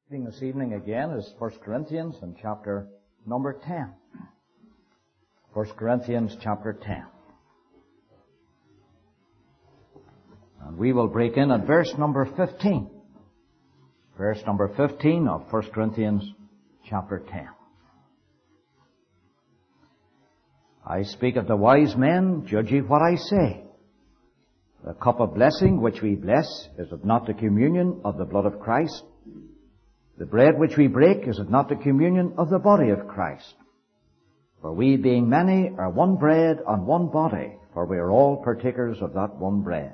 Reading this evening again is 1 Corinthians and chapter number 10. 1 Corinthians chapter 10. And we will break in at verse number 15. Verse number 15 of 1 Corinthians chapter 10. I speak of the wise men, judge ye what I say. The cup of blessing which we bless, is it not the communion of the blood of Christ? The bread which we break, is it not the communion of the body of Christ? For we, being many, are one bread and one body, for we are all partakers of that one bread.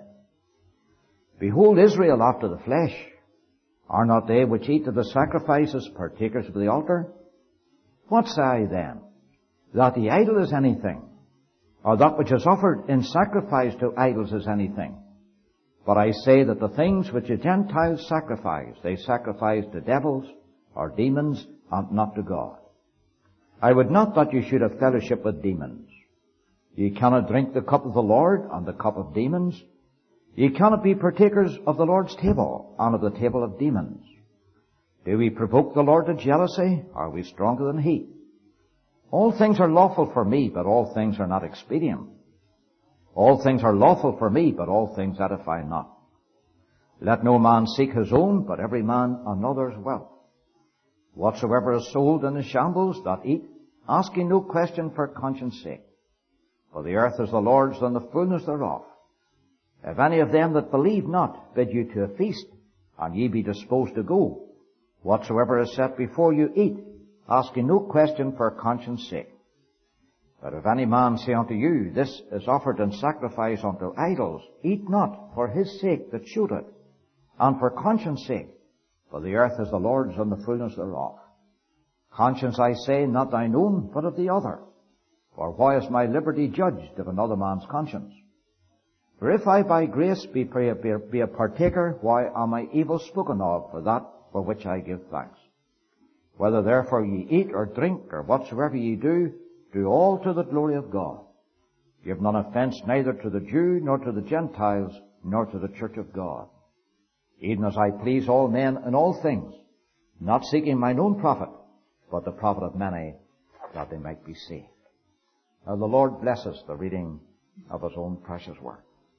Behold Israel after the flesh. Are not they which eat of the sacrifices partakers of the altar? What say I then? That the idol is anything, or that which is offered in sacrifice to idols is anything? But I say that the things which the Gentiles sacrifice, they sacrifice to devils or demons and not to God. I would not that you should have fellowship with demons. Ye cannot drink the cup of the Lord and the cup of demons. Ye cannot be partakers of the Lord's table and of the table of demons. Do we provoke the Lord to jealousy? Are we stronger than He? All things are lawful for me, but all things are not expedient. All things are lawful for me, but all things edify not. Let no man seek his own, but every man another's wealth. Whatsoever is sold in the shambles that eat, asking no question for conscience sake. For the earth is the Lord's and the fullness thereof. If any of them that believe not bid you to a feast, and ye be disposed to go, whatsoever is set before you eat, asking no question for conscience sake. But if any man say unto you, this is offered in sacrifice unto idols, eat not for his sake that shewed it, and for conscience sake, for the earth is the Lord's and the fullness thereof. Conscience, I say, not thine own, but of the other. For why is my liberty judged of another man's conscience? For if I by grace be a partaker, why am I evil spoken of for that for which I give thanks? Whether therefore ye eat or drink, or whatsoever ye do all to the glory of God. Give none offense neither to the Jew, nor to the Gentiles, nor to the church of God. Even as I please all men in all things, not seeking mine own profit, but the profit of many, that they might be saved. Now the Lord bless us the reading of His own precious word.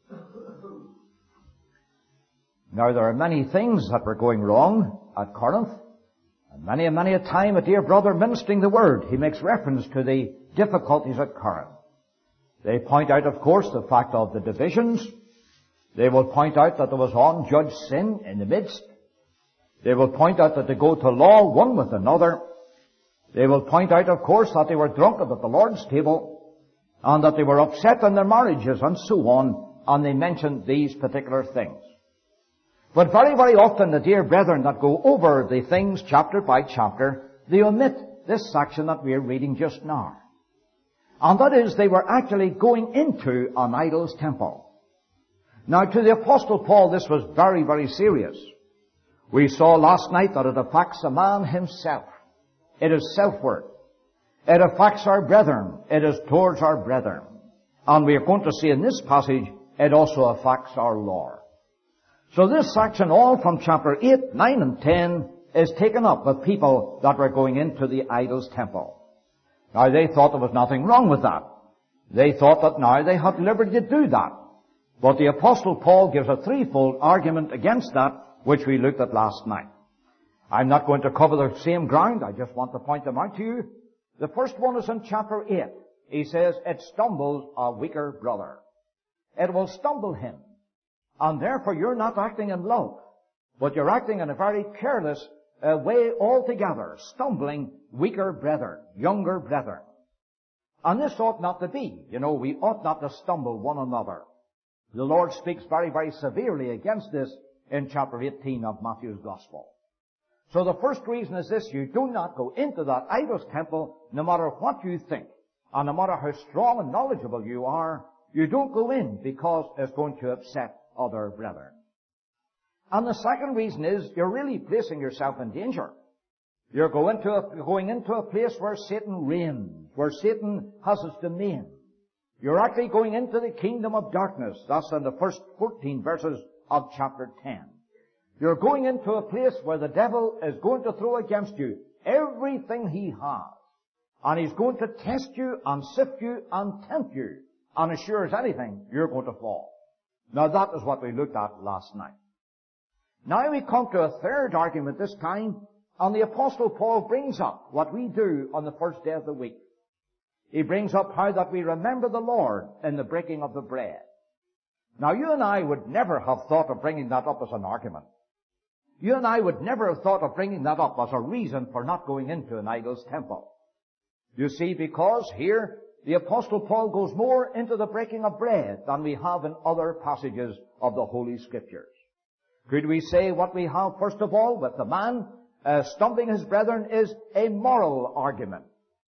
Now there are many things that were going wrong at Corinth. And many a time a dear brother ministering the word, he makes reference to the difficulties at Corinth. They point out, of course, the fact of the divisions. They will point out that there was unjudged sin in the midst. They will point out that they go to law one with another. They will point out, of course, that they were drunken at the Lord's table, and that they were upset in their marriages, and so on, and they mention these particular things. But very, very often the dear brethren that go over the things chapter by chapter, they omit this section that we are reading just now. And that is, they were actually going into an idol's temple. Now to the Apostle Paul this was very, very serious. We saw last night that it affects a man himself. It is self-worth. It affects our brethren. It is towards our brethren. And we are going to see in this passage, it also affects our Lord. So this section, all from chapter 8, 9, and 10, is taken up with people that were going into the idol's temple. Now they thought there was nothing wrong with that. They thought that now they had liberty to do that. But the Apostle Paul gives a threefold argument against that, which we looked at last night. I'm not going to cover the same ground, I just want to point them out to you. The first one is in chapter 8. He says, it stumbles a weaker brother. It will stumble him. And therefore you're not acting in love, but you're acting in a very careless way altogether, stumbling weaker brethren, younger brethren. And this ought not to be. You know, we ought not to stumble one another. The Lord speaks very, very severely against this in chapter 18 of Matthew's Gospel. So the first reason is this: you do not go into that idol's temple no matter what you think, and no matter how strong and knowledgeable you are. You don't go in because it's going to upset other brethren. And the second reason is you're really placing yourself in danger. You're going into a place where Satan reigns, where Satan has his domain. You're actually going into the kingdom of darkness. That's in the first 14 verses of chapter 10. You're going into a place where the devil is going to throw against you everything he has. And he's going to test you and sift you and tempt you. And as sure as anything, you're going to fall. Now that is what we looked at last night. Now we come to a third argument this time, and the Apostle Paul brings up what we do on the first day of the week. He brings up how that we remember the Lord in the breaking of the bread. Now you and I would never have thought of bringing that up as an argument. You and I would never have thought of bringing that up as a reason for not going into an idol's temple. You see, because here the Apostle Paul goes more into the breaking of bread than we have in other passages of the Holy Scriptures. Could we say what we have first of all with the man stumping his brethren is a moral argument.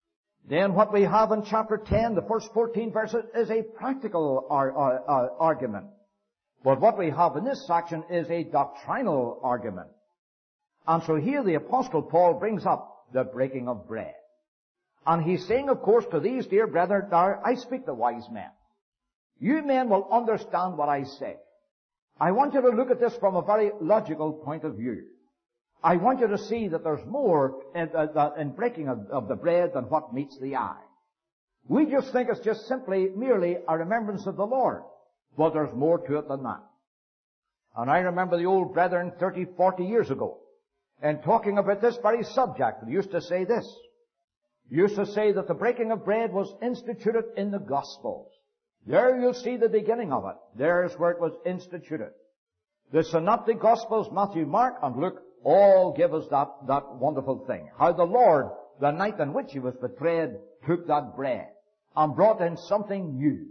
Then what we have in chapter 10, the first 14 verses, is a practical argument. But what we have in this section is a doctrinal argument. And so here the Apostle Paul brings up the breaking of bread. And he's saying, of course, to these dear brethren, now I speak to wise men. You men will understand what I say. I want you to look at this from a very logical point of view. I want you to see that there's more in breaking of the bread than what meets the eye. We just think it's just simply, merely a remembrance of the Lord. But there's more to it than that. And I remember the old brethren 30, 40 years ago, and talking about this very subject, they used to say this. They used to say that the breaking of bread was instituted in the Gospels. There you'll see the beginning of it. There's where it was instituted. The Synoptic Gospels, Matthew, Mark, and Luke, all give us that wonderful thing. How the Lord, the night in which he was betrayed, took that bread and brought in something new.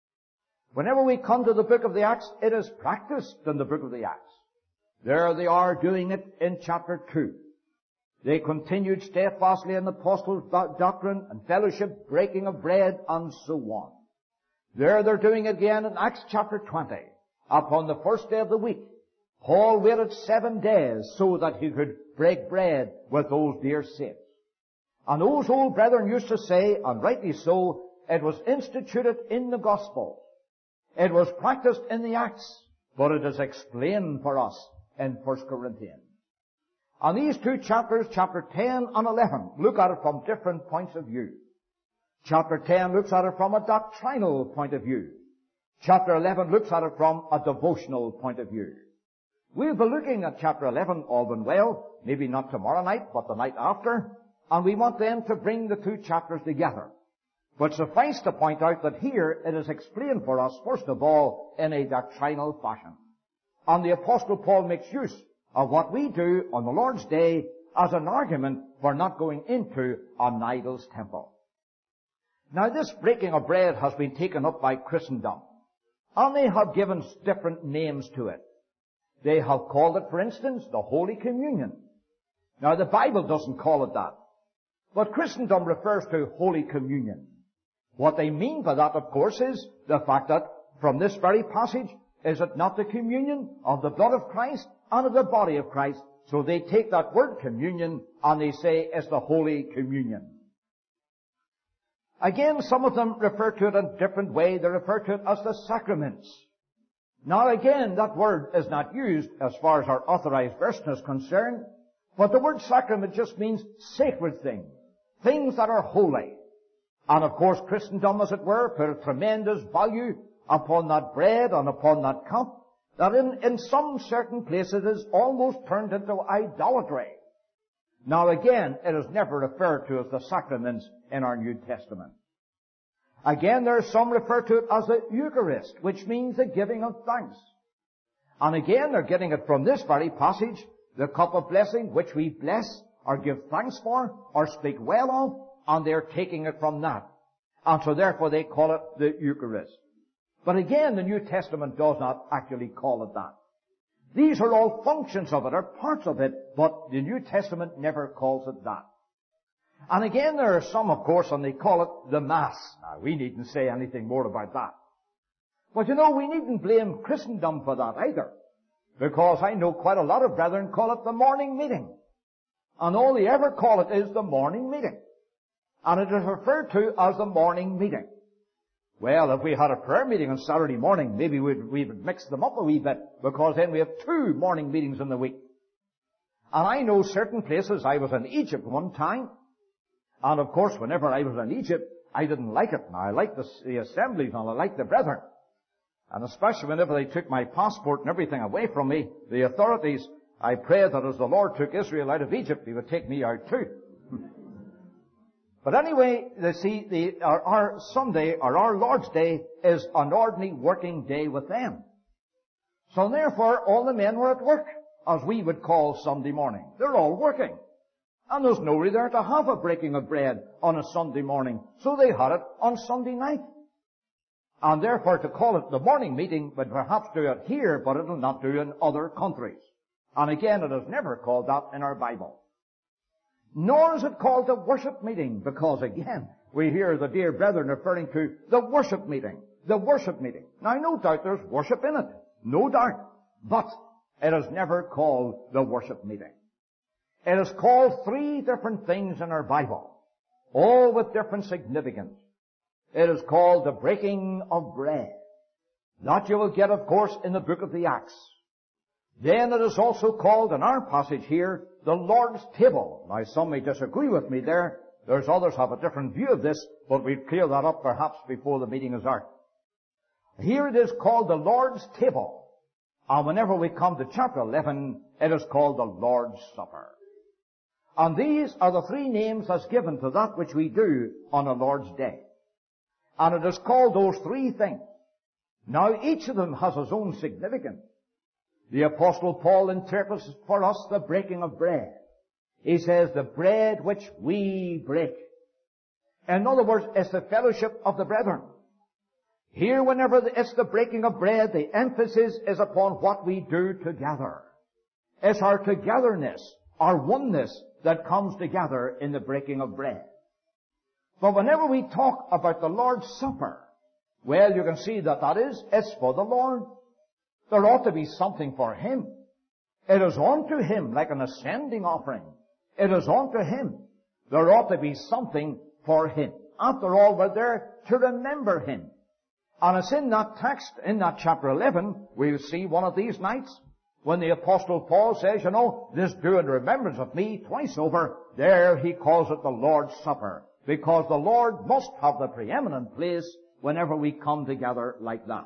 Whenever we come to the book of the Acts, it is practiced in the book of the Acts. There they are doing it in chapter 2. They continued steadfastly in the apostles' doctrine and fellowship, breaking of bread, and so on. There they're doing it again in Acts chapter 20. Upon the first day of the week, Paul waited 7 days so that he could break bread with those dear saints. And those old brethren used to say, and rightly so, it was instituted in the Gospels. It was practiced in the Acts, but it is explained for us in 1 Corinthians. And these two chapters, chapter 10 and 11, look at it from different points of view. Chapter 10 looks at it from a doctrinal point of view. Chapter 11 looks at it from a devotional point of view. We'll be looking at chapter 11 all been well, maybe not tomorrow night, but the night after, and we want then to bring the two chapters together. But suffice to point out that here it is explained for us, first of all, in a doctrinal fashion. And the Apostle Paul makes use of what we do on the Lord's Day as an argument for not going into an idol's temple. Now this breaking of bread has been taken up by Christendom, and they have given different names to it. They have called it, for instance, the Holy Communion. Now the Bible doesn't call it that, but Christendom refers to Holy Communion. What they mean by that, of course, is the fact that from this very passage, is it not the communion of the blood of Christ and of the body of Christ? So they take that word communion and they say it's the Holy Communion. Again, some of them refer to it in a different way. They refer to it as the sacraments. Now again, that word is not used as far as our authorized version is concerned, but the word sacrament just means sacred things, things that are holy. And of course, Christendom, as it were, put a tremendous value upon that bread and upon that cup, that in some certain places it is almost turned into idolatry. Now again, it is never referred to as the sacraments in our New Testament. Again, there are some refer to it as the Eucharist, which means the giving of thanks. And again, they're getting it from this very passage, the cup of blessing, which we bless, or give thanks for, or speak well of, and they're taking it from that. And so therefore they call it the Eucharist. But again, the New Testament does not actually call it that. These are all functions of it, or parts of it, but the New Testament never calls it that. And again, there are some, of course, and they call it the Mass. Now, we needn't say anything more about that. But you know, we needn't blame Christendom for that either. Because I know quite a lot of brethren call it the morning meeting. And all they ever call it is the morning meeting. And it is referred to as the morning meeting. Well, if we had a prayer meeting on Saturday morning, maybe we would mix them up a wee bit, because then we have 2 morning meetings in the week. And I know certain places. I was in Egypt one time, and of course, whenever I was in Egypt, I didn't like it. Now, I liked the assemblies, and I liked the brethren. And especially whenever they took my passport and everything away from me, the authorities, I prayed that as the Lord took Israel out of Egypt, He would take me out too. But anyway, you see, our Sunday, or our Lord's Day, is an ordinary working day with them. So therefore, all the men were at work, as we would call Sunday morning. They're all working. And there's nobody there to have a breaking of bread on a Sunday morning. So they had it on Sunday night. And therefore, to call it the morning meeting would perhaps do it here, but it'll not do in other countries. And again, it is never called that in our Bible. Nor is it called a worship meeting, because again, we hear the dear brethren referring to the worship meeting. The worship meeting. Now, no doubt there's worship in it. No doubt. But it is never called the worship meeting. It is called 3 different things in our Bible, all with different significance. It is called the breaking of bread. That you will get, of course, in the book of the Acts. Then it is also called, in our passage here, the Lord's table. Now, some may disagree with me there. There's others have a different view of this, but we'll clear that up perhaps before the meeting is out. Here it is called the Lord's table. And whenever we come to chapter 11, it is called the Lord's Supper. And these are the 3 names that's given to that which we do on the Lord's Day. And it is called those 3 things. Now, each of them has its own significance. The Apostle Paul interprets for us the breaking of bread. He says, the bread which we break. In other words, it's the fellowship of the brethren. Here, whenever it's the breaking of bread, the emphasis is upon what we do together. It's our togetherness, our oneness, that comes together in the breaking of bread. But whenever we talk about the Lord's Supper, well, you can see that it's for the Lord. There ought to be something for Him. It is unto Him like an ascending offering. It is unto Him. There ought to be something for Him. After all, we're there to remember Him. And it's in that text, in that chapter 11, we'll see one of these nights, when the Apostle Paul says, this do in remembrance of me twice over, there he calls it the Lord's Supper. Because the Lord must have the preeminent place whenever we come together like that.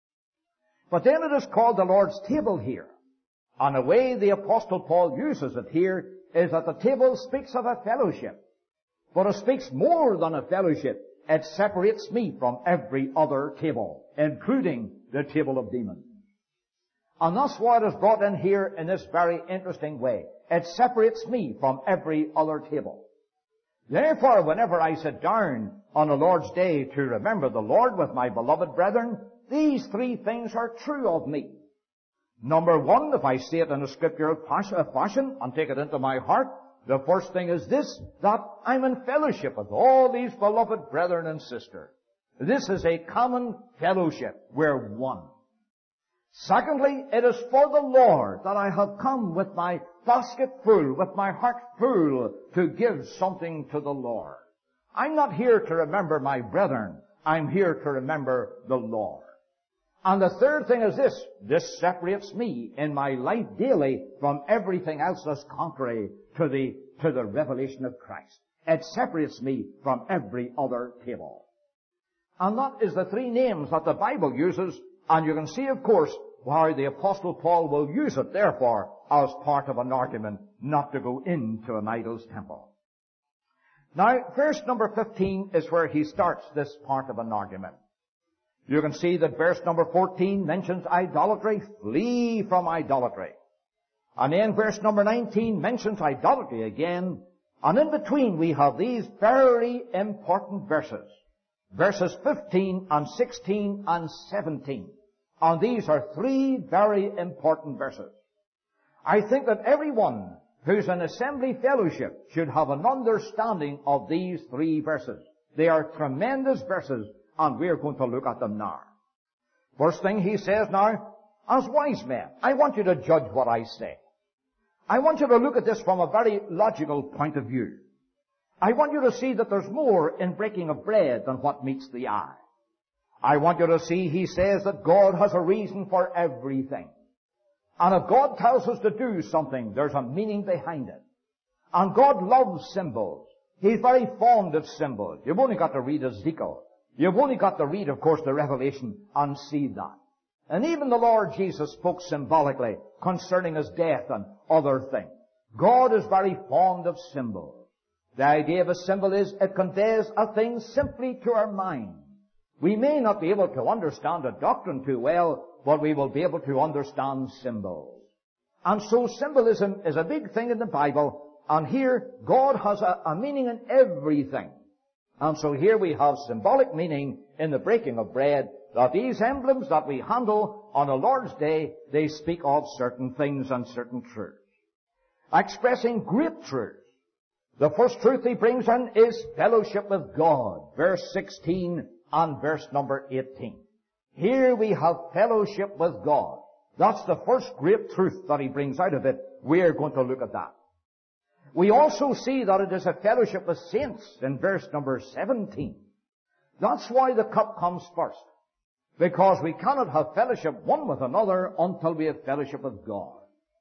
But then it is called the Lord's table here. And the way the Apostle Paul uses it here is that the table speaks of a fellowship. But it speaks more than a fellowship. It separates me from every other table, including the table of demons. And that's why it is brought in here in this very interesting way. It separates me from every other table. Therefore, whenever I sit down on the Lord's Day to remember the Lord with my beloved brethren, these 3 things are true of me. Number 1, if I say it in a scriptural fashion and take it into my heart, the first thing is this, that I'm in fellowship with all these beloved brethren and sisters. This is a common fellowship. We're one. Secondly, it is for the Lord that I have come with my basket full, with my heart full, to give something to the Lord. I'm not here to remember my brethren. I'm here to remember the Lord. And the third thing is this separates me in my life daily from everything else that's contrary to the revelation of Christ. It separates me from every other table. And that is the 3 names that the Bible uses, and you can see, of course, why the Apostle Paul will use it, therefore, as part of an argument not to go into an idol's temple. Now, verse number 15 is where he starts this part of an argument. You can see that verse number 14 mentions idolatry. Flee from idolatry. And then verse number 19 mentions idolatry again. And in between we have these very important verses. Verses 15 and 16 and 17. And these are 3 very important verses. I think that everyone who's in assembly fellowship should have an understanding of these 3 verses. They are tremendous verses, and we're going to look at them now. First thing he says now, as wise men, I want you to judge what I say. I want you to look at this from a very logical point of view. I want you to see that there's more in breaking of bread than what meets the eye. I want you to see, he says that God has a reason for everything. And if God tells us to do something, there's a meaning behind it. And God loves symbols. He's very fond of symbols. You've only got to read Ezekiel. You've only got to read, of course, the Revelation and see that. And even the Lord Jesus spoke symbolically concerning his death and other things. God is very fond of symbols. The idea of a symbol is it conveys a thing simply to our mind. We may not be able to understand a doctrine too well, but we will be able to understand symbols. And so symbolism is a big thing in the Bible, and here God has a meaning in everything. And so here we have symbolic meaning in the breaking of bread, that these emblems that we handle on the Lord's Day, they speak of certain things and certain truths. Expressing great truths. The first truth he brings in is fellowship with God. Verse 16 and verse number 18. Here we have fellowship with God. That's the first great truth that he brings out of it. We're going to look at that. We also see that it is a fellowship with saints in verse number 17. That's why the cup comes first. Because we cannot have fellowship one with another until we have fellowship with God.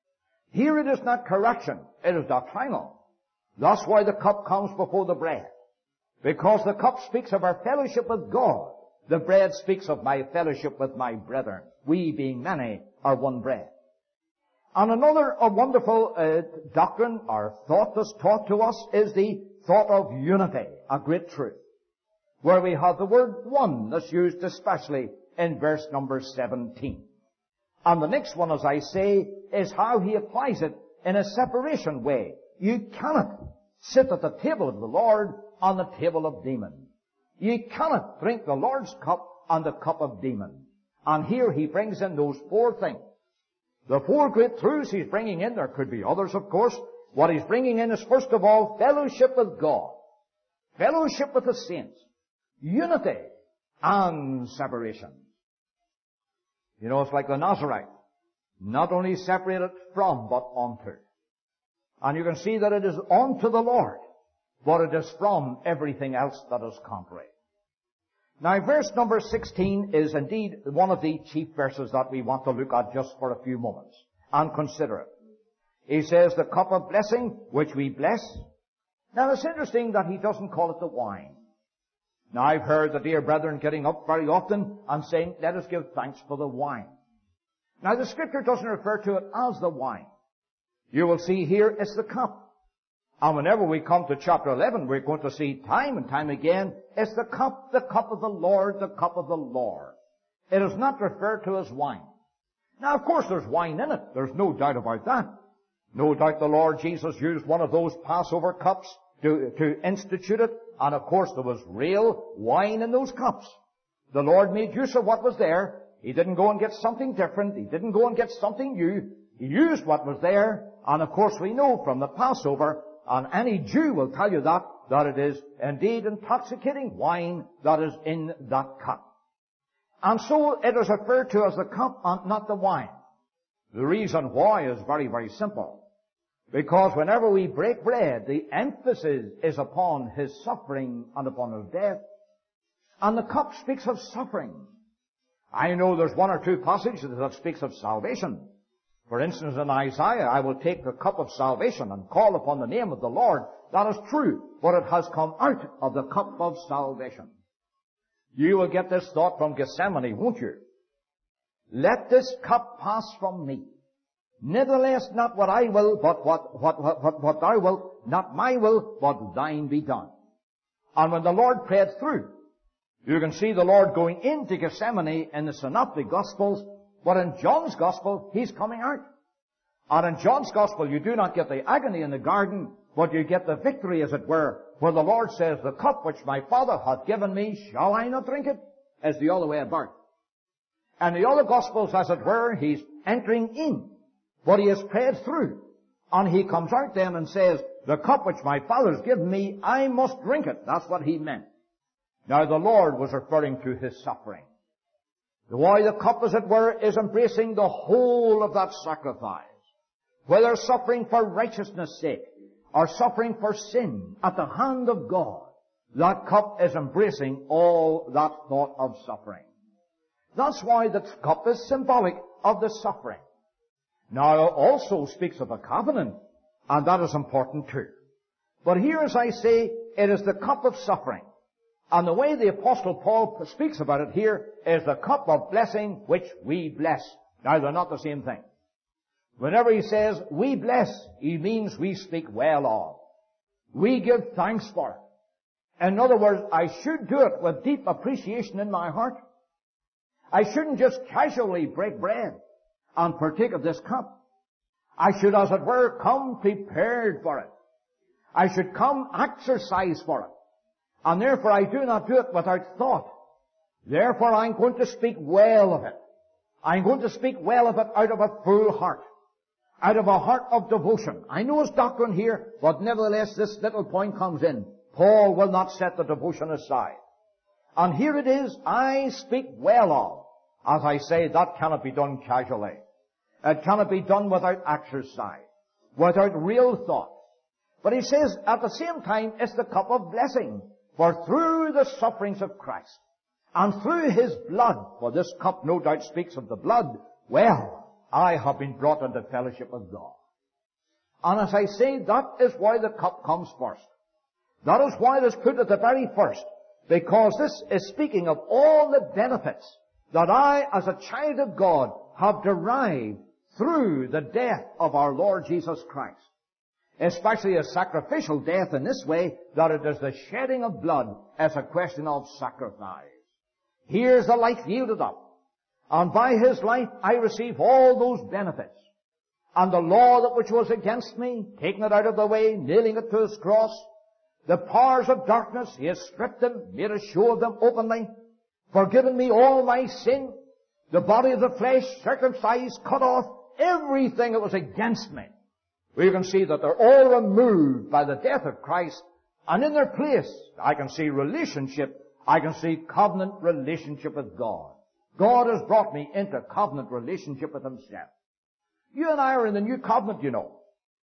Here it is not correction, it is doctrinal. That's why the cup comes before the bread. Because the cup speaks of our fellowship with God. The bread speaks of my fellowship with my brethren. We, being many, are one bread. And another wonderful doctrine or thought that's taught to us is the thought of unity, a great truth. Where we have the word one that's used especially in verse number 17. And the next one, as I say, is how he applies it in a separation way. You cannot sit at the table of the Lord on the table of demons. You cannot drink the Lord's cup on the cup of demons. And here he brings in those four things. The four great truths he's bringing in, there could be others, of course. What he's bringing in is, first of all, fellowship with God. Fellowship with the saints. Unity and separation. You know, it's like the Nazarite. Not only separated from, but unto. And you can see that it is unto the Lord, but it is from everything else that is contrary. Now, verse number 16 is indeed one of the chief verses that we want to look at just for a few moments and consider it. He says, the cup of blessing, which we bless. Now, it's interesting that he doesn't call it the wine. Now, I've heard the dear brethren getting up very often and saying, let us give thanks for the wine. Now, the Scripture doesn't refer to it as the wine. You will see here it's the cup. And whenever we come to chapter 11, we're going to see time and time again, it's the cup of the Lord, the cup of the Lord. It is not referred to as wine. Now, of course, there's wine in it. There's no doubt about that. No doubt the Lord Jesus used one of those Passover cups to institute it. And of course, there was real wine in those cups. The Lord made use of what was there. He didn't go and get something different. He didn't go and get something new. He used what was there. And of course, we know from the Passover, and any Jew will tell you that it is indeed intoxicating wine that is in that cup. And so it is referred to as the cup and not the wine. The reason why is very, very simple. Because whenever we break bread, the emphasis is upon his suffering and upon his death. And the cup speaks of suffering. I know there's one or two passages that speaks of salvation. For instance, in Isaiah, I will take the cup of salvation and call upon the name of the Lord. That is true, but it has come out of the cup of salvation. You will get this thought from Gethsemane, won't you? Let this cup pass from me. Nevertheless, not what I will, but what thou wilt, not my will, but thine be done. And when the Lord prayed through, you can see the Lord going into Gethsemane in the Synoptic Gospels, but in John's Gospel, he's coming out. And in John's Gospel, you do not get the agony in the garden, but you get the victory, as it were, where the Lord says, the cup which my Father hath given me, shall I not drink it? As the other way about. And the other Gospels, as it were, he's entering in. But he has prayed through. And he comes out then and says, the cup which my Father has given me, I must drink it. That's what he meant. Now the Lord was referring to his suffering. Why the cup, as it were, is embracing the whole of that sacrifice. Whether suffering for righteousness' sake, or suffering for sin at the hand of God, that cup is embracing all that thought of suffering. That's why the cup is symbolic of the suffering. Now, it also speaks of a covenant, and that is important too. But here, as I say, it is the cup of suffering. And the way the Apostle Paul speaks about it here is the cup of blessing which we bless. Now, they're not the same thing. Whenever he says we bless, he means we speak well of. We give thanks for it. In other words, I should do it with deep appreciation in my heart. I shouldn't just casually break bread and partake of this cup. I should, as it were, come prepared for it. I should come exercised for it. And therefore I do not do it without thought. Therefore I'm going to speak well of it. I'm going to speak well of it out of a full heart. Out of a heart of devotion. I know his doctrine here, but nevertheless this little point comes in. Paul will not set the devotion aside. And here it is, I speak well of. As I say, that cannot be done casually. It cannot be done without exercise, without real thought. But he says, at the same time, it's the cup of blessing. For through the sufferings of Christ, and through his blood, for this cup no doubt speaks of the blood, well, I have been brought into fellowship with God. And as I say, that is why the cup comes first. That is why it is put at the very first. Because this is speaking of all the benefits that I, as a child of God, have derived through the death of our Lord Jesus Christ. Especially a sacrificial death in this way, that it is the shedding of blood as a question of sacrifice. Here's the life yielded up. And by his life I receive all those benefits. And the law that which was against me, taking it out of the way, nailing it to his cross. The powers of darkness, he has stripped them, made a show of them openly, forgiven me all my sin, the body of the flesh, circumcised, cut off, everything that was against me. We can see that they're all removed by the death of Christ, and in their place, I can see relationship, I can see covenant relationship with God. God has brought me into covenant relationship with himself. You and I are in the new covenant, you know.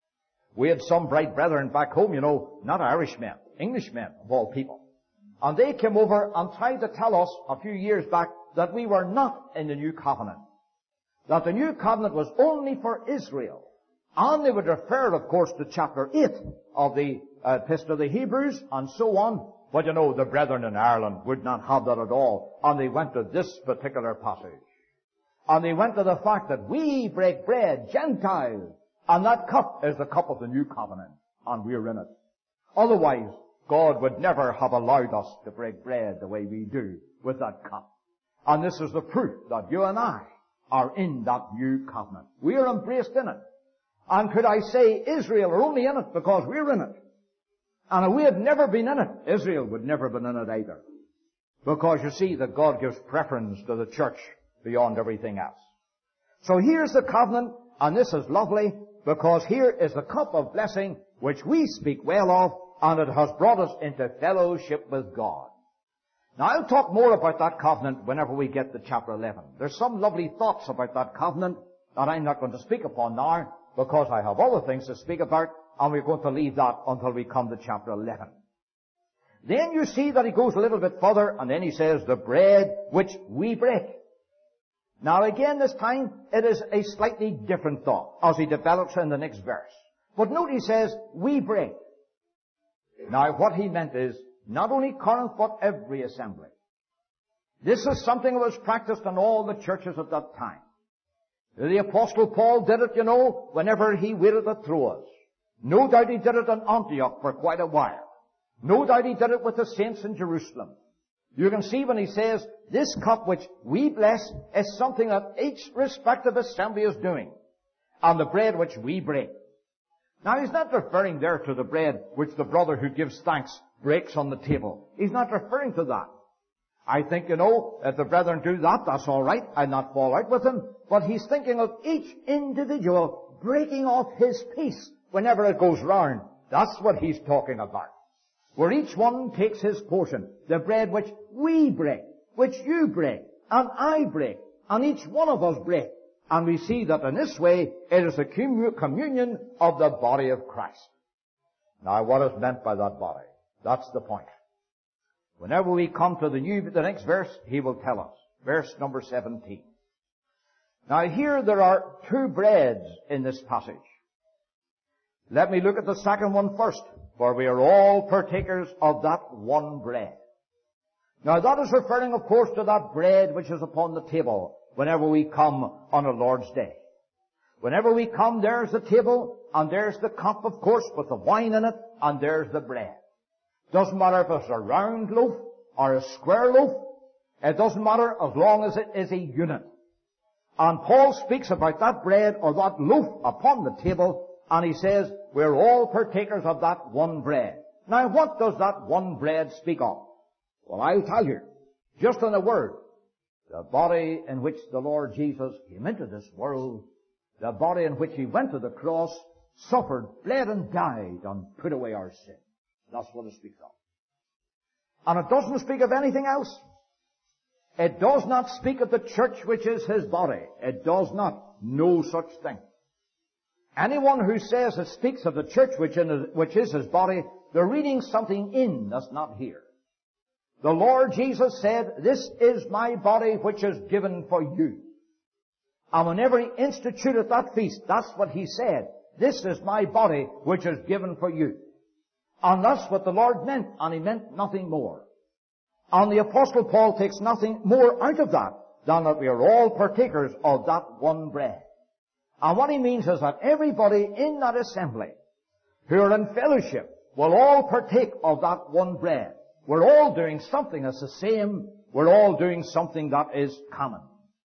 We had some bright brethren back home, you know, not Irishmen, Englishmen of all people. And they came over and tried to tell us a few years back that we were not in the new covenant. That the new covenant was only for Israel. And they would refer, of course, to chapter 8 of the Epistle of the Hebrews and so on. But you know, the brethren in Ireland would not have that at all. And they went to this particular passage. And they went to the fact that we break bread, Gentiles. And that cup is the cup of the new covenant. And we're in it. Otherwise, God would never have allowed us to break bread the way we do with that cup. And this is the proof that you and I are in that new covenant. We are embraced in it. And could I say Israel are only in it because we're in it? And if we had never been in it, Israel would never have been in it either. Because you see that God gives preference to the church beyond everything else. So here's the covenant, and this is lovely, because here is the cup of blessing which we speak well of, and it has brought us into fellowship with God. Now I'll talk more about that covenant whenever we get to chapter 11. There's some lovely thoughts about that covenant that I'm not going to speak upon now, because I have other things to speak about, and we're going to leave that until we come to chapter 11. Then you see that he goes a little bit further, and then he says, the bread which we break. Now again, this time, it is a slightly different thought, as he develops in the next verse. But note he says, we break. Now what he meant is, not only Corinth, but every assembly. This is something that was practiced in all the churches at that time. The Apostle Paul did it, you know, whenever he waited at Troas. No doubt he did it in Antioch for quite a while. No doubt he did it with the saints in Jerusalem. You can see when he says, this cup which we bless is something that each respective assembly is doing. And the bread which we break. Now he's not referring there to the bread which the brother who gives thanks breaks on the table. He's not referring to that. I think, you know, if the brethren do that, that's all right. I'll not fall out with them. But he's thinking of each individual breaking off his piece whenever it goes round. That's what he's talking about. Where each one takes his portion. The bread which we break, which you break, and I break, and each one of us break. And we see that in this way, it is the communion of the body of Christ. Now, what is meant by that body? That's the point. Whenever we come to the next verse, he will tell us. verse number 17. Now here there are two breads in this passage. Let me look at the second one first, for we are all partakers of that one bread. Now that is referring, of course, to that bread which is upon the table whenever we come on a Lord's Day. Whenever we come, there's the table, and there's the cup, of course, with the wine in it, and there's the bread. Doesn't matter if it's a round loaf or a square loaf. It doesn't matter as long as it is a unit. And Paul speaks about that bread or that loaf upon the table, and he says, we're all partakers of that one bread. Now what does that one bread speak of? Well, I'll tell you, just in a word, the body in which the Lord Jesus came into this world, the body in which he went to the cross, suffered, bled and died, and put away our sin. That's what it speaks of. And it doesn't speak of anything else. It does not speak of the church which is his body. It does not. No such thing. Anyone who says it speaks of the church which is his body, they're reading something in that's not here. The Lord Jesus said, this is my body which is given for you. And whenever he instituted that feast, that's what he said. This is my body which is given for you. And that's what the Lord meant, and he meant nothing more. And the Apostle Paul takes nothing more out of that than that we are all partakers of that one bread. And what he means is that everybody in that assembly who are in fellowship will all partake of that one bread. We're all doing something that's the same. We're all doing something that is common.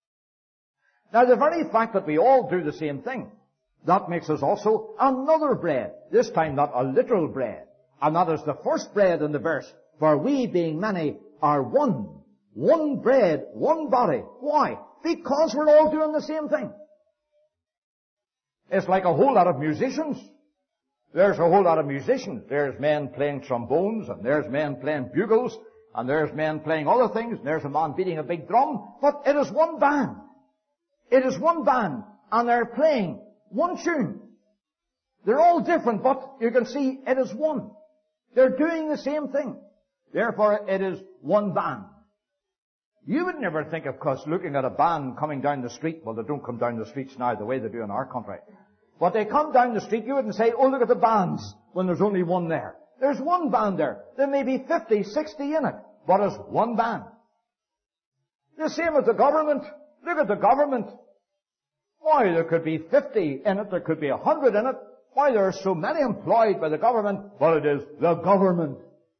Now the very fact that we all do the same thing, that makes us also another bread. This time not a literal bread. And that is the first bread in the verse. For we being many are one. One bread, one body. Why? Because we're all doing the same thing. It's like a whole lot of musicians. There's a whole lot of musicians. There's men playing trombones, and there's men playing bugles, and there's men playing other things, and there's a man beating a big drum. But it is one band. It is one band, and they're playing one tune. They're all different, but you can see it is one. They're doing the same thing. Therefore, it is one band. You would never think of us looking at a band coming down the street. Well, they don't come down the streets now the way they do in our country. But they come down the street, you wouldn't say, oh, look at the bands, when there's only one there. There's one band there. There may be 50, 60 in it, but it's one band. The same as the government. Look at the government. Why, there could be 50 in it, there could be 100 in it. Why, there are so many employed by the government? Well, it is the government.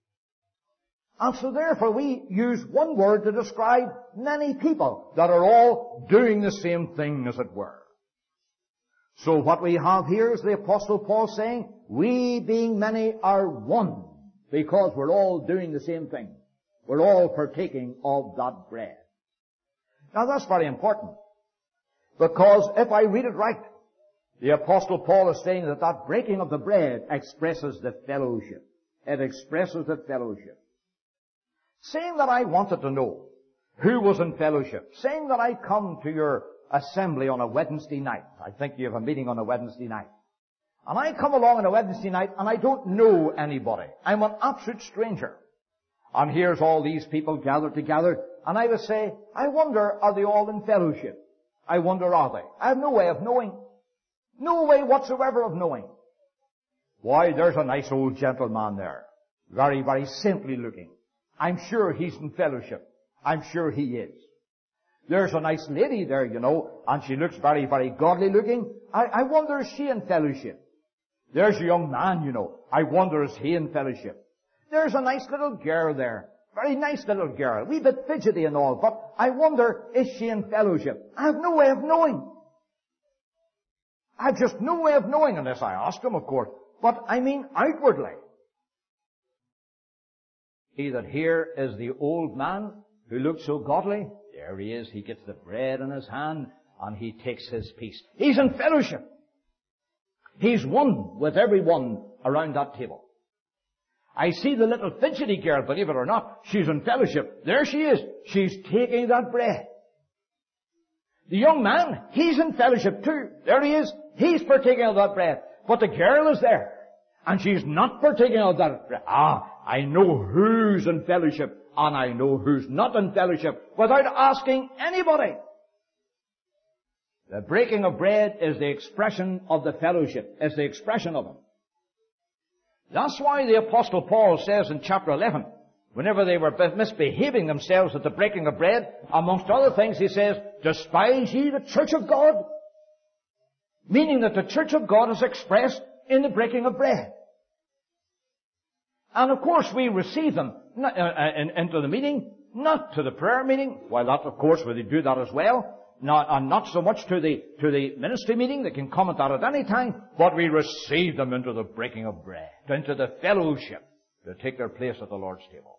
And so therefore we use one word to describe many people that are all doing the same thing, as it were. So what we have here is the Apostle Paul saying, we being many are one, because we're all doing the same thing. We're all partaking of that bread. Now that's very important, because if I read it right, the Apostle Paul is saying that that breaking of the bread expresses the fellowship. It expresses the fellowship. Saying that I wanted to know who was in fellowship, saying that I come to your assembly on a Wednesday night. I think you have a meeting on a Wednesday night. And I come along on a Wednesday night and I don't know anybody. I'm an absolute stranger. And here's all these people gathered together, and I would say, I wonder, are they all in fellowship? I wonder, are they? I have no way of knowing. No way whatsoever of knowing. Why, there's a nice old gentleman there. Very, very saintly looking. I'm sure he's in fellowship. I'm sure he is. There's a nice lady there, you know, and she looks very, very godly looking. I wonder, is she in fellowship? There's a young man, you know. I wonder, is he in fellowship? There's a nice little girl there. Very nice little girl. A wee bit fidgety and all, but I wonder, is she in fellowship? I have no way of knowing. I have just no way of knowing unless I ask him, of course. But I mean outwardly. He that here is the old man who looks so godly. There he is. He gets the bread in his hand and he takes his piece. He's in fellowship. He's one with everyone around that table. I see the little fidgety girl, believe it or not. She's in fellowship. There she is. She's taking that bread. The young man, he's in fellowship too. There he is. He's partaking of that bread. But the girl is there. And she's not partaking of that bread. I know who's in fellowship. and I know who's not in fellowship without asking anybody. The breaking of bread is the expression of the fellowship. It's the expression of it. That's why the Apostle Paul says in chapter 11, whenever they were misbehaving themselves at the breaking of bread, amongst other things, he says, despise ye the church of God. Meaning that the church of God is expressed in the breaking of bread. And of course we receive them into the meeting, not to the prayer meeting, while that of course we do that as well, not so much to the ministry meeting. They can come at that at any time, but we receive them into the breaking of bread, into the fellowship, to take their place at the Lord's table.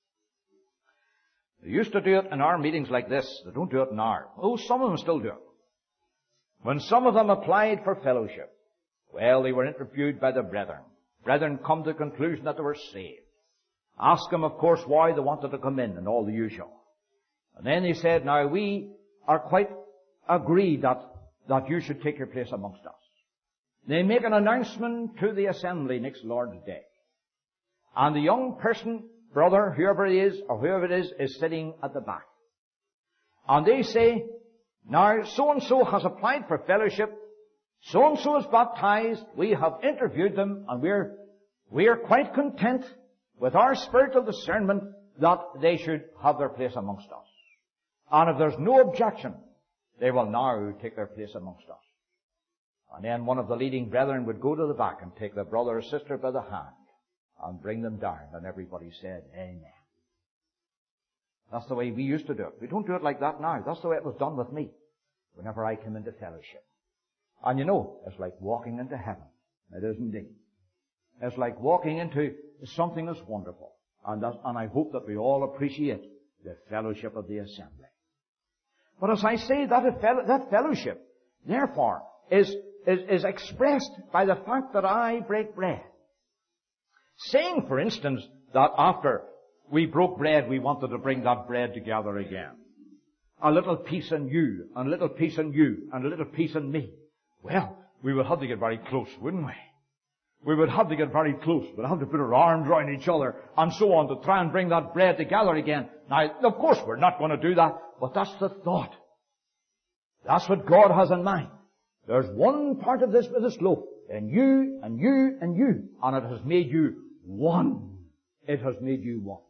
They used to do it in our meetings like this. They don't do it now. Oh, some of them still do it. When some of them applied for fellowship, well, they were interviewed by the brethren. Brethren come to the conclusion that they were saved. Ask them, of course, why they wanted to come in and all the usual. And then he said, now we are quite agreed that you should take your place amongst us. They make an announcement to the assembly next Lord's Day. And the young person, brother, whoever it is, or whoever it is sitting at the back. And they say, now so-and-so has applied for fellowship, so-and-so is baptized, we have interviewed them, and we are quite content with our spiritual discernment that they should have their place amongst us. And if there's no objection, they will now take their place amongst us. And then one of the leading brethren would go to the back and take the brother or sister by the hand and bring them down. And everybody said, Amen. That's the way we used to do it. We don't do it like that now. That's the way it was done with me whenever I came into fellowship. And you know, it's like walking into heaven. It is indeed. It's like walking into something that's wonderful. And I hope that we all appreciate the fellowship of the assembly. But as I say, that fellowship, therefore, is expressed by the fact that I break bread. Saying, for instance, that after we broke bread, we wanted to bring that bread together again. A little piece in you, and a little piece in you, and a little piece in me. Well, we would have to get very close, wouldn't we? We would have to get very close. We'd have to put our arms around each other, and so on, to try and bring that bread together again. Now, of course, we're not going to do that, but that's the thought. That's what God has in mind. There's one part of this with this loaf, and you, and you, and you, and it has made you one. It has made you one.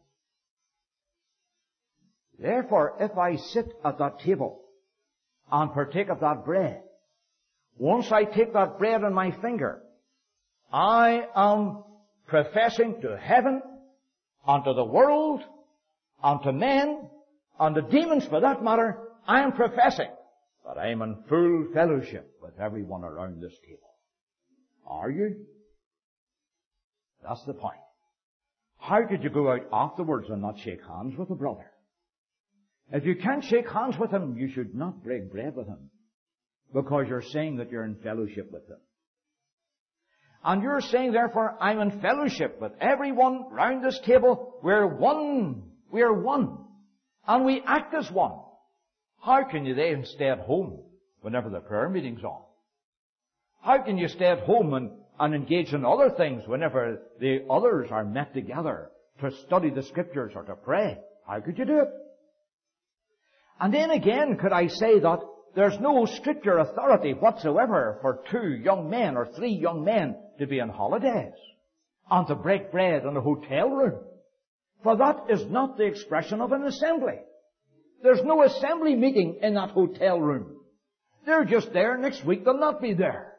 Therefore, if I sit at that table and partake of that bread, once I take that bread in my finger, I am professing to heaven, and to the world, and to men, and to demons for that matter, I am professing that I am in full fellowship with everyone around this table. Are you? That's the point. How could you go out afterwards and not shake hands with a brother? If you can't shake hands with him, you should not break bread with him, because you're saying that you're in fellowship with him. And you're saying, therefore, I'm in fellowship with everyone round this table. We're one. We are one. And we act as one. How can you then stay at home whenever the prayer meeting's on? How can you stay at home and engage in other things whenever the others are met together to study the Scriptures or to pray? How could you do it? And then again, could I say that there's no Scripture authority whatsoever for 2 young men or 3 young men to be on holidays and to break bread in a hotel room? For that is not the expression of an assembly. There's no assembly meeting in that hotel room. They're just there. Next week they'll not be there.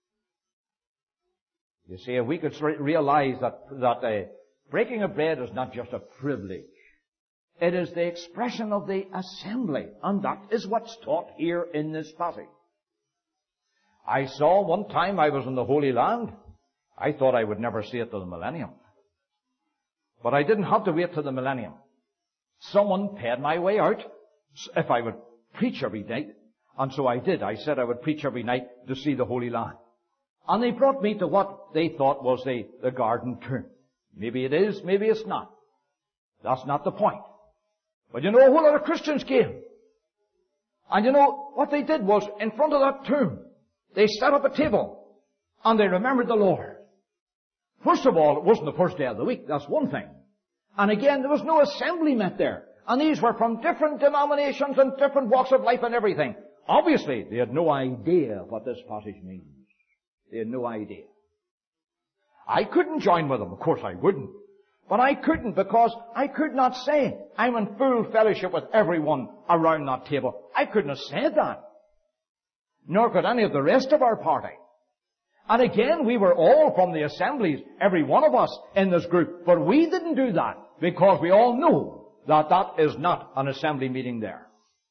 You see, if we could realize that breaking of bread is not just a privilege. It is the expression of the assembly, and that is what's taught here in this passage. I saw one time I was in the Holy Land. I thought I would never see it till the millennium. But I didn't have to wait till the millennium. Someone paid my way out if I would preach every night. And so I did. I said I would preach every night to see the Holy Land. And they brought me to what they thought was the garden tomb. Maybe it is, maybe it's not. That's not the point. But you know, a whole lot of Christians came. And you know, what they did was, in front of that tomb, they set up a table, and they remembered the Lord. First of all, it wasn't the first day of the week, that's one thing. And again, there was no assembly met there. And these were from different denominations and different walks of life and everything. Obviously, they had no idea what this passage means. They had no idea. I couldn't join with them. Of course I wouldn't. But I couldn't, because I could not say, I'm in full fellowship with everyone around that table. I couldn't have said that. Nor could any of the rest of our party. And again, we were all from the assemblies, every one of us in this group. But we didn't do that, because we all know that that is not an assembly meeting there.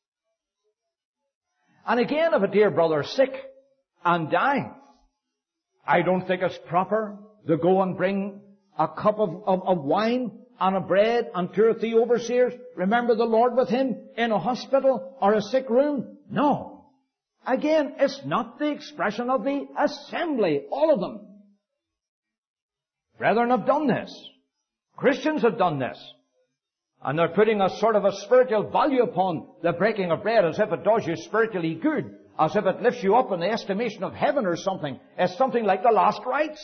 And again, if a dear brother is sick and dying, I don't think it's proper to go and bring a cup of wine and a bread and 2 or 3 overseers. Remember the Lord with him in a hospital or a sick room? No. Again, it's not the expression of the assembly, all of them. Brethren have done this. Christians have done this. And they're putting a sort of a spiritual value upon the breaking of bread as if it does you spiritually good, as if it lifts you up in the estimation of heaven or something. It's something like the last rites.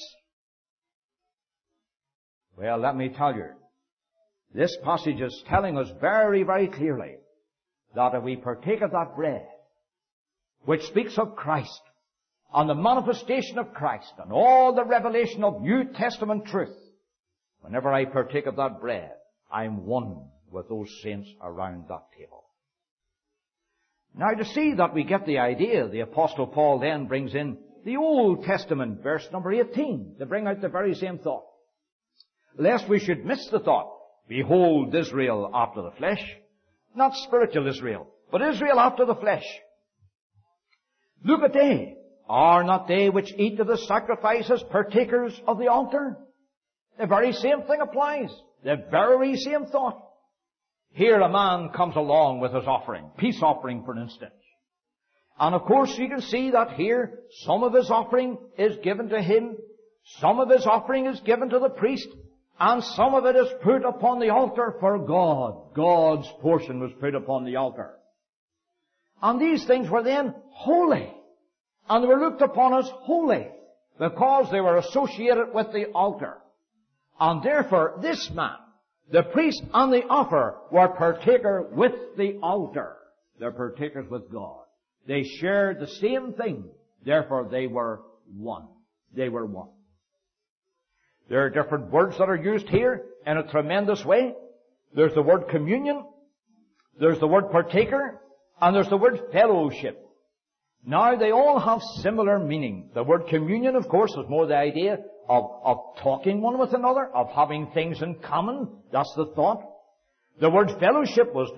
Well, let me tell you, this passage is telling us very, very clearly that if we partake of that bread, which speaks of Christ, and the manifestation of Christ, and all the revelation of New Testament truth, whenever I partake of that bread, I'm one with those saints around that table. Now, to see that we get the idea, the Apostle Paul then brings in the Old Testament, verse number 18, to bring out the very same thought. Lest we should miss the thought, behold Israel after the flesh, not spiritual Israel, but Israel after the flesh. Look at they, are not they which eat of the sacrifices partakers of the altar? The very same thing applies. The very same thought. Here a man comes along with his offering, peace offering for instance. And of course you can see that here some of his offering is given to him, some of his offering is given to the priest, and some of it is put upon the altar for God. God's portion was put upon the altar. And these things were then holy. And they were looked upon as holy because they were associated with the altar. And therefore this man, the priest and the offerer, were partaker with the altar. They're partakers with God. They shared the same thing. Therefore they were one. They were one. There are different words that are used here in a tremendous way. There's the word communion, there's the word partaker, and there's the word fellowship. Now, they all have similar meaning. The word communion, of course, is more the idea of talking one with another, of having things in common. That's the thought. The word fellowship was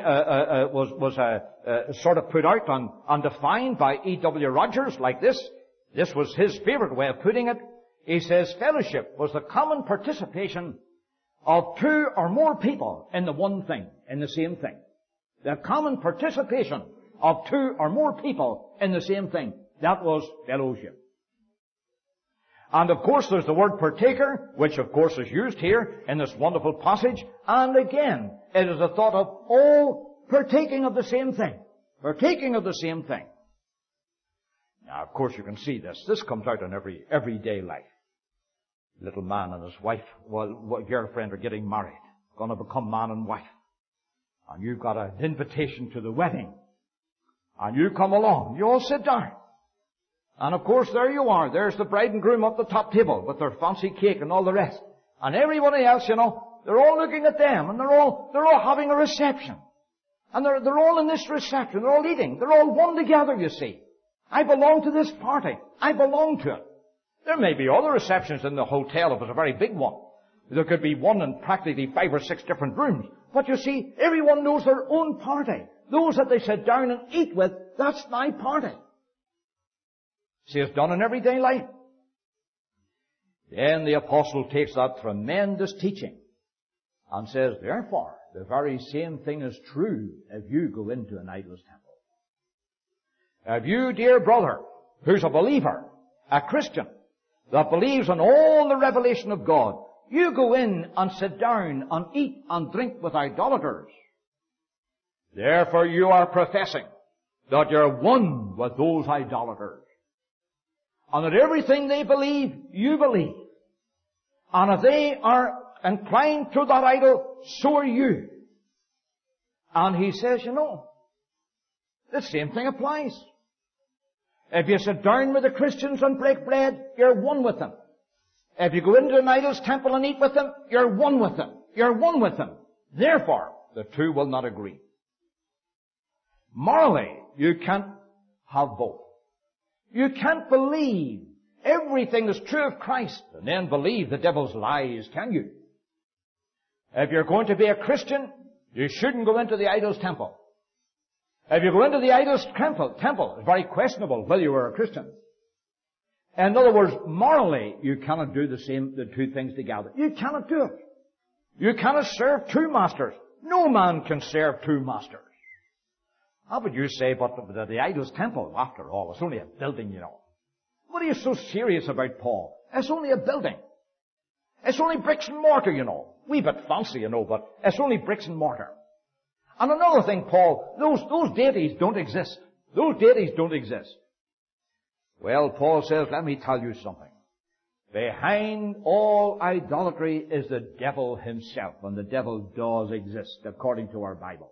sort of put out and defined by E.W. Rogers like this. This was his favorite way of putting it. He says fellowship was the common participation of 2 or more people in the one thing, in the same thing. The common participation of 2 or more people in the same thing. That was fellowship. And of course there's the word partaker, which of course is used here in this wonderful passage. And again, it is a thought of all partaking of the same thing. Partaking of the same thing. Now, of course you can see this. This comes out in everyday life. Little man and his wife, girlfriend are getting married. Going to become man and wife. And you've got an invitation to the wedding. And you come along. You all sit down. And of course there you are. There's the bride and groom up the top table with their fancy cake and all the rest. And everybody else, they're all looking at them and they're all having a reception. And they're all in this reception. They're all eating. They're all one together, you see. I belong to this party. I belong to it. There may be other receptions in the hotel if it's a very big one. There could be one in practically 5 or 6 different rooms. But you see, everyone knows their own party. Those that they sit down and eat with, that's my party. See, it's done in everyday life. Then the apostle takes that tremendous teaching and says, therefore, the very same thing is true if you go into an idol's temple. If you, dear brother, who's a believer, a Christian, that believes in all the revelation of God, you go in and sit down and eat and drink with idolaters. Therefore you are professing that you're one with those idolaters. And that everything they believe, you believe. And if they are inclined to that idol, so are you. And he says, the same thing applies. If you sit down with the Christians and break bread, you're one with them. If you go into an idol's temple and eat with them, you're one with them. You're one with them. Therefore, the two will not agree. Morally, you can't have both. You can't believe everything that's true of Christ and then believe the devil's lies, can you? If you're going to be a Christian, you shouldn't go into the idol's temple. If you go into the idol's temple, it's very questionable whether you were a Christian. In other words, morally, you cannot do the two things together. You cannot do it. You cannot serve two masters. No man can serve two masters. How would you say, but the idol's temple, after all, it's only a building, What are you so serious about, Paul? It's only a building. It's only bricks and mortar, Wee bit fancy, but it's only bricks and mortar. And another thing, Paul, those deities don't exist. Those deities don't exist. Well, Paul says, let me tell you something. Behind all idolatry is the devil himself, and the devil does exist, according to our Bible.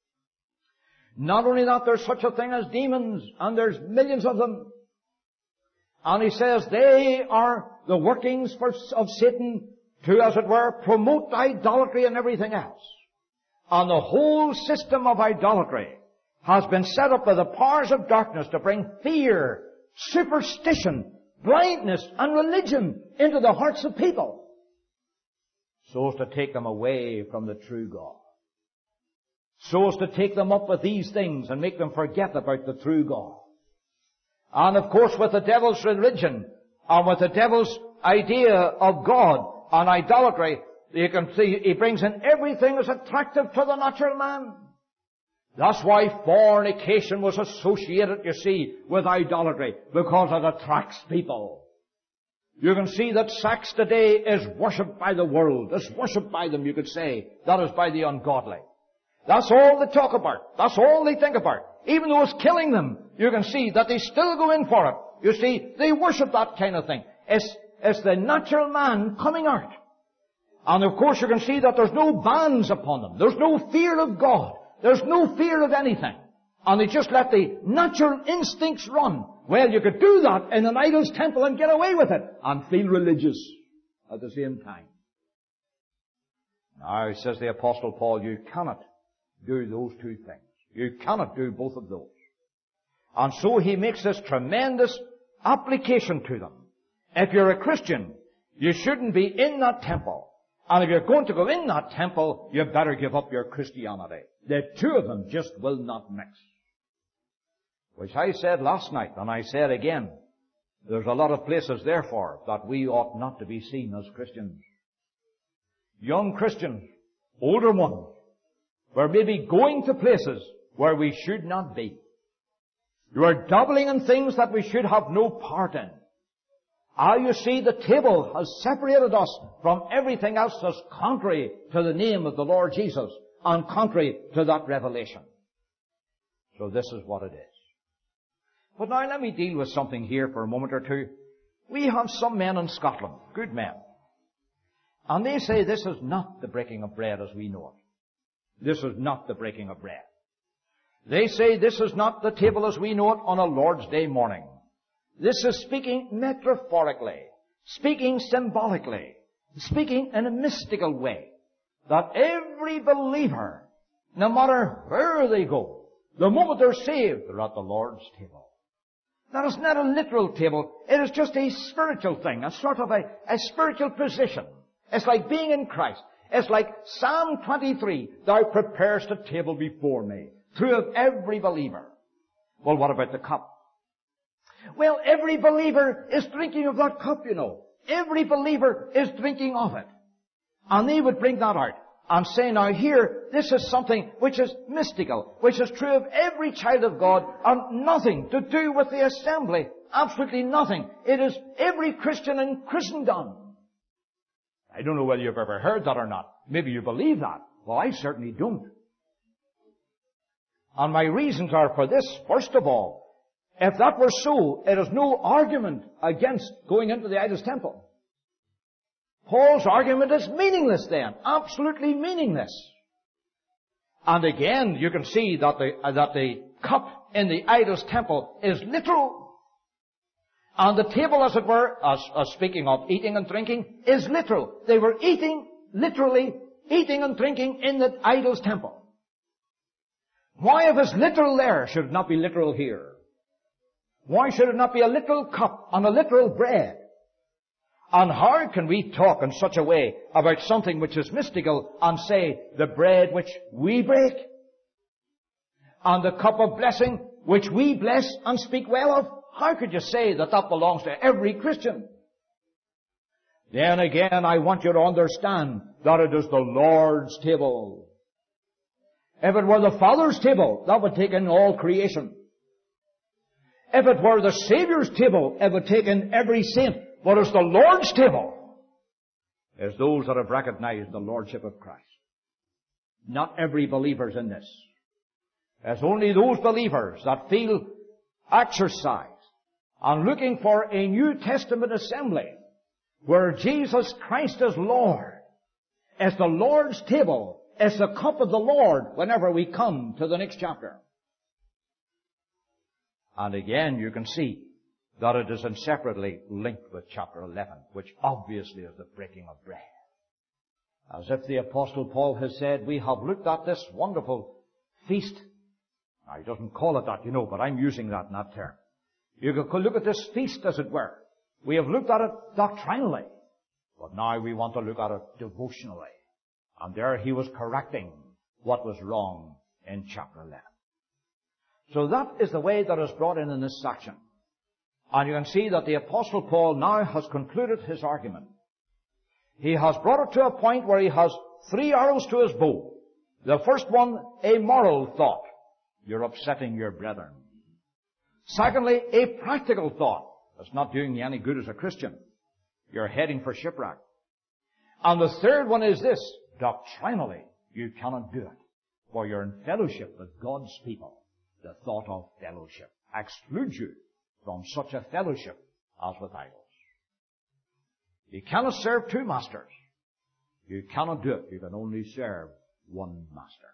Not only that, there's such a thing as demons, and there's millions of them. And he says they are the workings of Satan to, as it were, promote idolatry and everything else. And the whole system of idolatry has been set up by the powers of darkness to bring fear, superstition, blindness, and religion into the hearts of people, so as to take them away from the true God. So as to take them up with these things and make them forget about the true God. And of course with the devil's religion and with the devil's idea of God and idolatry, you can see he brings in everything that's attractive to the natural man. That's why fornication was associated, you see, with idolatry, because it attracts people. You can see that sex today is worshipped by the world. It's worshipped by them, you could say. That is by the ungodly. That's all they talk about. That's all they think about. Even though it's killing them, you can see that they still go in for it. You see, they worship that kind of thing. It's the natural man coming out. And of course you can see that there's no bands upon them. There's no fear of God. There's no fear of anything. And they just let the natural instincts run. Well, you could do that in an idol's temple and get away with it and feel religious at the same time. Now, says the Apostle Paul, you cannot do those two things. You cannot do both of those. And so he makes this tremendous application to them. If you're a Christian, you shouldn't be in that temple. And if you're going to go in that temple, you better give up your Christianity. The two of them just will not mix. Which I said last night, and I said again, there's a lot of places, therefore, that we ought not to be seen as Christians. Young Christians, older ones, we're maybe going to places where we should not be. You are dabbling in things that we should have no part in. You see, the table has separated us from everything else that's contrary to the name of the Lord Jesus and contrary to that revelation. So this is what it is. But now let me deal with something here for a moment or two. We have some men in Scotland, good men, and they say this is not the breaking of bread as we know it. This is not the breaking of bread. They say this is not the table as we know it on a Lord's Day morning. This is speaking metaphorically, speaking symbolically, speaking in a mystical way, that every believer, no matter where they go, the moment they're saved, they're at the Lord's table. That is not a literal table. It is just a spiritual thing, a sort of a spiritual position. It's like being in Christ. It's like Psalm 23, thou preparest a table before me, true of every believer. Well, what about the cup? Well, every believer is drinking of that cup, you know. Every believer is drinking of it. And they would bring that out and say, now here, this is something which is mystical, which is true of every child of God, and nothing to do with the assembly. Absolutely nothing. It is every Christian in Christendom. I don't know whether you've ever heard that or not. Maybe you believe that. Well, I certainly don't. And my reasons are for this. First of all, if that were so, it is no argument against going into the idol's temple. Paul's argument is meaningless then. Absolutely meaningless. And again, you can see that the cup in the idol's temple is literal. And the table, as it were, as speaking of eating and drinking, is literal. They were literally eating and drinking in the idol's temple. Why, if it's literal there, should it not be literal here? Why should it not be a literal cup and a literal bread? And how can we talk in such a way about something which is mystical and say the bread which we break and the cup of blessing which we bless and speak well of? How could you say that that belongs to every Christian? Then again, I want you to understand that it is the Lord's table. If it were the Father's table, that would take in all creation. If it were the Savior's table, it would take in every saint. But it's the Lord's table. It's those that have recognized the Lordship of Christ. Not every believer's in this. It's only those believers that feel exercised and looking for a New Testament assembly where Jesus Christ is Lord. It's the Lord's table. It's the cup of the Lord whenever we come to the next chapter. And again, you can see that it is inseparably linked with chapter 11, which obviously is the breaking of bread. As if the Apostle Paul has said, we have looked at this wonderful feast. Now, he doesn't call it that, but I'm using that in that term. You could look at this feast, as it were. We have looked at it doctrinally, but now we want to look at it devotionally. And there he was correcting what was wrong in chapter 11. So that is the way that is brought in this section. And you can see that the Apostle Paul now has concluded his argument. He has brought it to a point where he has 3 arrows to his bow. The first one, a moral thought. You're upsetting your brethren. Secondly, a practical thought. That's not doing you any good as a Christian. You're heading for shipwreck. And the third one is this. Doctrinally, you cannot do it. For you're in fellowship with God's people. The thought of fellowship excludes you from such a fellowship as with idols. You cannot serve 2 masters. You cannot do it. You can only serve one master.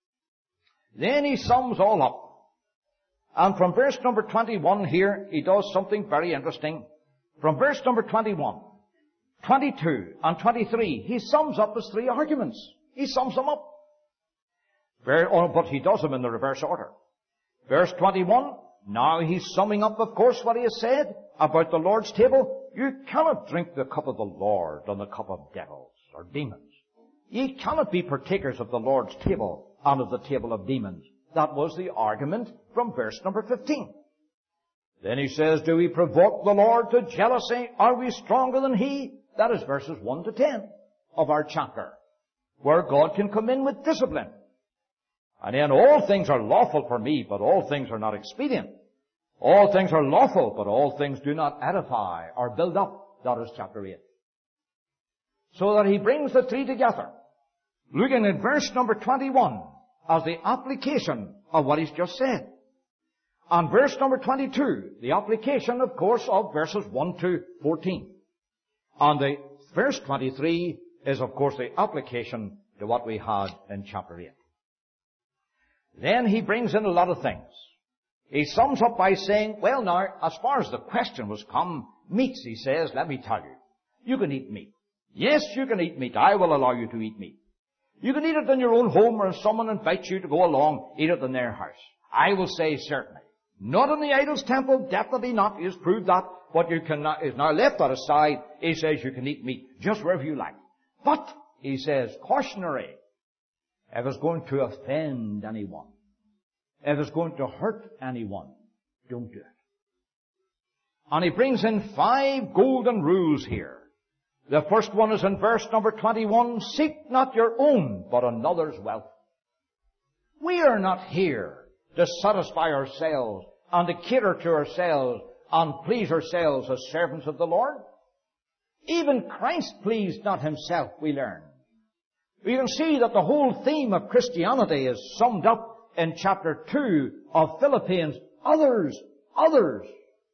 Then he sums all up. And from verse number 21 here, he does something very interesting. From verse number 21, 22, and 23, he sums up his 3 arguments. He sums them up. But he does them in the reverse order. Verse 21, now he's summing up, of course, what he has said about the Lord's table. You cannot drink the cup of the Lord and the cup of devils or demons. Ye cannot be partakers of the Lord's table and of the table of demons. That was the argument from verse number 15. Then he says, do we provoke the Lord to jealousy? Are we stronger than He? That is verses 1 to 10 of our chapter, where God can come in with discipline. And then all things are lawful for me, but all things are not expedient. All things are lawful, but all things do not edify or build up. That is chapter 8. So that he brings the 3 together, looking at verse number 21 as the application of what he's just said. And verse number 22, the application, of course, of verses 1 to 14. And the verse 23 is, of course, the application to what we had in chapter 8. Then he brings in a lot of things. He sums up by saying, well now, as far as the question was come, meats, he says, let me tell you, you can eat meat. Yes, you can eat meat. I will allow you to eat meat. You can eat it in your own home, or if someone invites you to go along, eat it in their house. I will say certainly. Not in the idol's temple, definitely not. He has proved that. But you cannot, is now left that aside. He says you can eat meat just wherever you like. But, he says, cautionary. If it's going to offend anyone, if it's going to hurt anyone, don't do it. And he brings in 5 golden rules here. The first one is in verse number 21, seek not your own, but another's wealth. We are not here to satisfy ourselves and to cater to ourselves and please ourselves as servants of the Lord. Even Christ pleased not himself, we learn. We can see that the whole theme of Christianity is summed up in chapter 2 of Philippians. Others.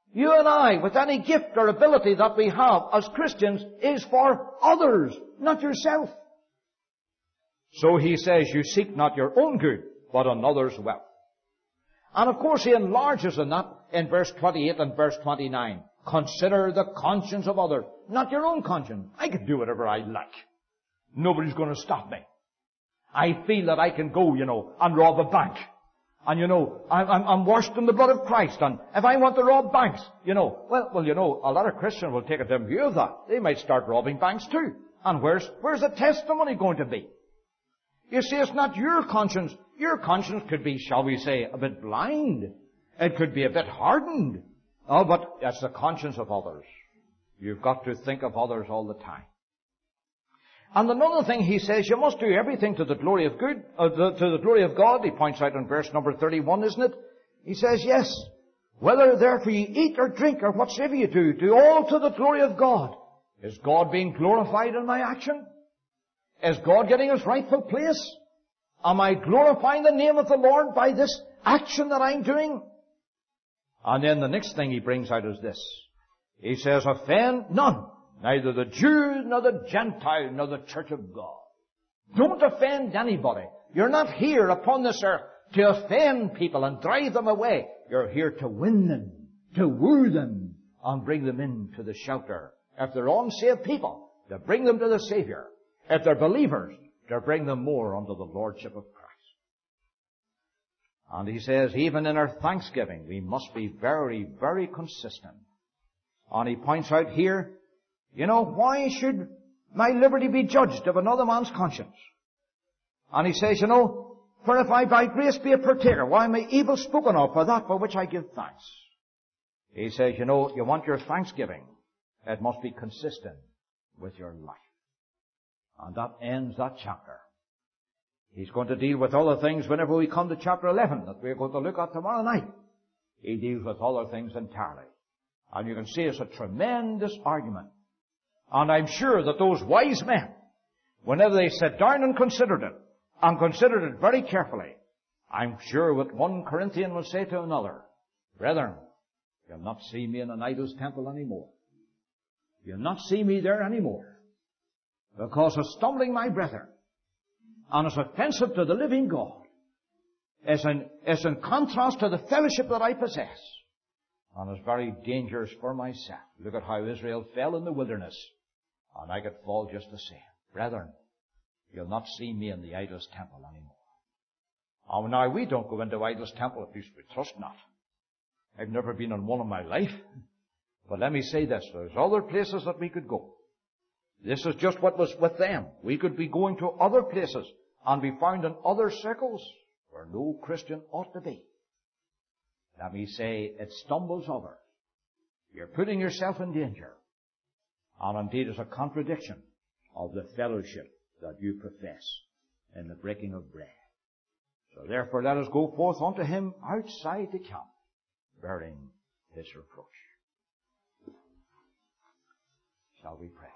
You and I, with any gift or ability that we have as Christians, is for others, not yourself. So he says, you seek not your own good, but another's wealth. And of course he enlarges on that in verse 28 and verse 29. Consider the conscience of others, not your own conscience. I can do whatever I like. Nobody's going to stop me. I feel that I can go, and rob a bank. And I'm washed in the blood of Christ. And if I want to rob banks, a lot of Christians will take a dim view of that. They might start robbing banks too. And where's the testimony going to be? You see, it's not your conscience. Your conscience could be, shall we say, a bit blind. It could be a bit hardened. Oh, but that's the conscience of others. You've got to think of others all the time. And another thing he says, you must do everything to the glory of to the glory of God. He points out in verse number 31, isn't it? He says, yes, whether therefore you eat or drink or whatsoever you do all to the glory of God. Is God being glorified in my action? Is God getting his rightful place? Am I glorifying the name of the Lord by this action that I'm doing? And then the next thing he brings out is this. He says, offend none, neither the Jew, nor the Gentile, nor the church of God. Don't offend anybody. You're not here upon this earth to offend people and drive them away. You're here to win them, to woo them, and bring them into the shelter. If they're unsaved people, to bring them to the Savior. If they're believers, to bring them more under the Lordship of Christ. And he says, even in our thanksgiving, we must be very, very consistent. And he points out here, why should my liberty be judged of another man's conscience? And he says, for if I by grace be a partaker, why am I evil spoken of for that for which I give thanks? He says, you want your thanksgiving, it must be consistent with your life. And that ends that chapter. He's going to deal with other things whenever we come to chapter 11 that we're going to look at tomorrow night. He deals with other things entirely. And you can see it's a tremendous argument. And I'm sure that those wise men, whenever they sat down and considered it very carefully, I'm sure what one Corinthian will say to another, brethren, you'll not see me in an idol's temple anymore. You'll not see me there anymore. Because it's stumbling my brethren, and it's offensive to the living God. It's in contrast to the fellowship that I possess. And it's very dangerous for myself. Look at how Israel fell in the wilderness, and I could fall just the same. Brethren, you'll not see me in the idol's temple anymore. And now we don't go into idol's temple, at least we trust not. I've never been in one in my life. But let me say this, there's other places that we could go. This is just what was with them. We could be going to other places and be found in other circles where no Christian ought to be. Let me say, it stumbles others. You're putting yourself in danger. And indeed it's a contradiction of the fellowship that you profess in the breaking of bread. So therefore let us go forth unto him outside the camp, bearing his reproach. Shall we pray?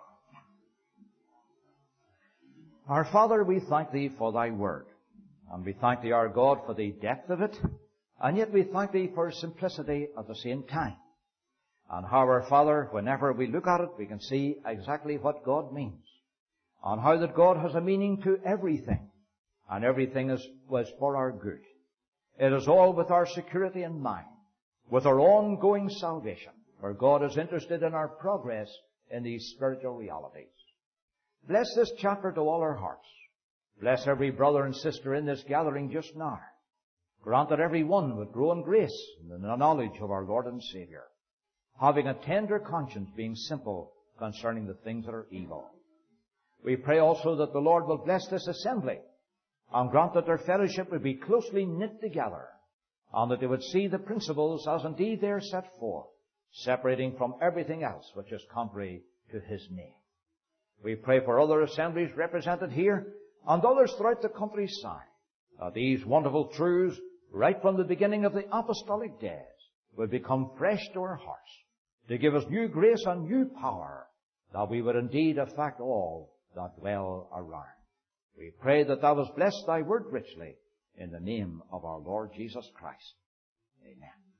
Our Father, we thank Thee for Thy Word. And we thank Thee, our God, for the depth of it. And yet we thank Thee for simplicity at the same time. And how, our Father, whenever we look at it, we can see exactly what God means. And how that God has a meaning to everything. And everything was for our good. It is all with our security in mind. With our ongoing salvation. For God is interested in our progress in these spiritual realities. Bless this chapter to all our hearts. Bless every brother and sister in this gathering just now. Grant that every one would grow in grace and in the knowledge of our Lord and Savior, having a tender conscience, being simple concerning the things that are evil. We pray also that the Lord will bless this assembly and grant that their fellowship would be closely knit together and that they would see the principles as indeed they are set forth, separating from everything else which is contrary to His name. We pray for other assemblies represented here and others throughout the countryside, that these wonderful truths, right from the beginning of the apostolic days, will become fresh to our hearts, to give us new grace and new power, that we would indeed affect all that dwell around. We pray that Thou wouldst bless Thy word richly, in the name of our Lord Jesus Christ. Amen.